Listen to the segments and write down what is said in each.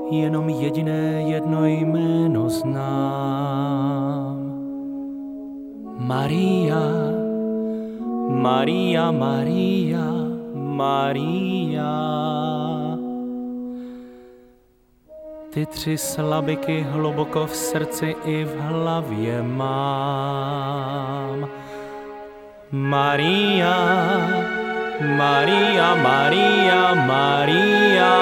jenom jediné jedno jméno znám. Maria, Maria, Maria, Maria. Ty 3 slabiky hluboko v srdci i v hlavě mám. Maria, Maria, Maria, Maria,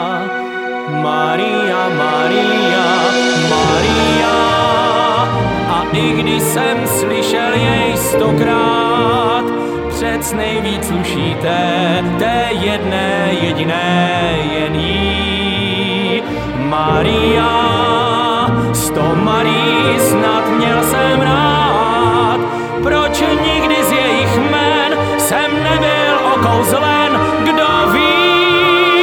Maria, Maria, Maria. A i když jsem slyšel jej 100krát, přec nejvíc slušíte té jedné jediné jen jí. Maria, 100 Marí snad měl jsem rád, proč nikdy z jejich jmen jsem nebyl okouzlen, kdo ví.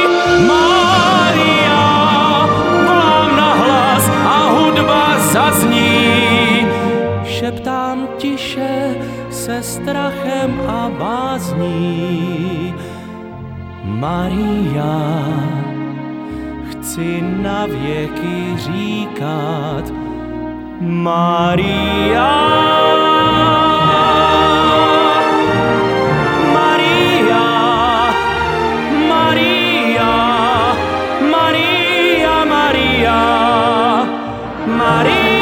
Maria, volám nahlas a hudba zazní, šeptám tiše se strachem a bázní. Maria, chci na věky říkat Maria. Maria, Maria, Maria, Maria, Maria.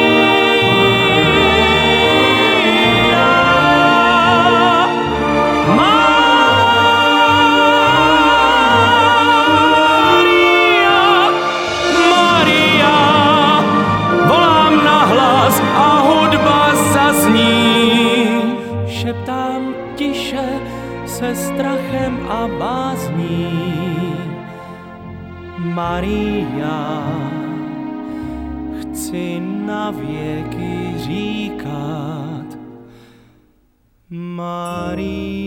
Šeptám tiše se strachem a bázní. Maria, chci na věky říkat Maria.